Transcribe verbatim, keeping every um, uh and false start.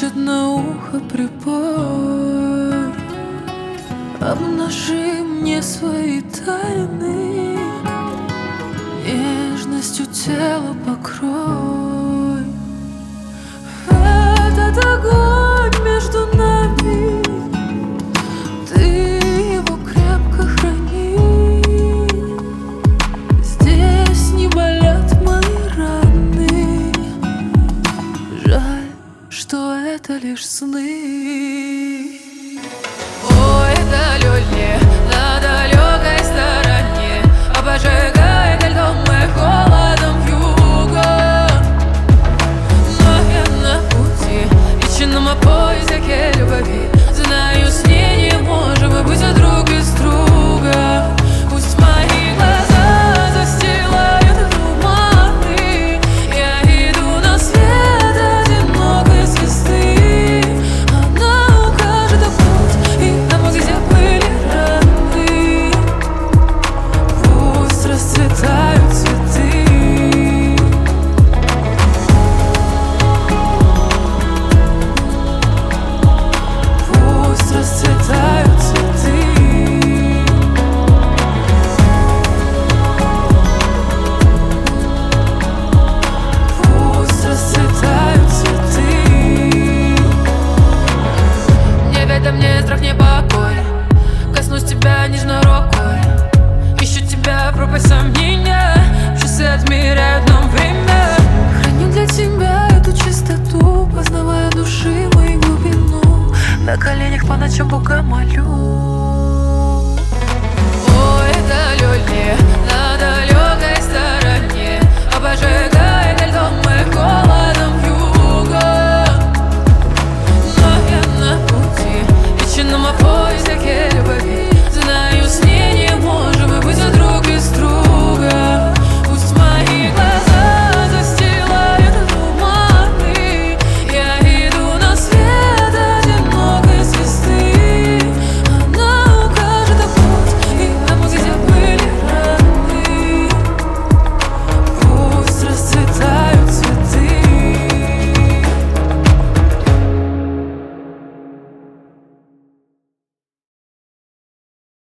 шепчет на ухо припой: обнажи мне свои тайны, нежностью тело покрой. Этот огонь между нами, ты его крепко храни. Здесь не болят мои раны, жаль, что это лишь сны. Ой, далёле, на далекой стороне, обжигает льдом и холодом юга. Но я на пути, вечном поиске любви. Знаю, с ней не можем мы быть друг без друга. Пусть мои глаза застилают туманы, я иду на свет одинокой звезды. Она укажет путь и там, где были раны. Пусть расцветают цветы. Пусть расцветают цветы. Пусть расцветают цветы. Не ведай мне страх, не покой. Коснусь тебя нежно рукой. Ищу тебя, пропасть сомнения. Часы отмеряют нам время. Храню для тебя эту чистоту, познавая души мою глубину. На коленях по ночам Бога молю.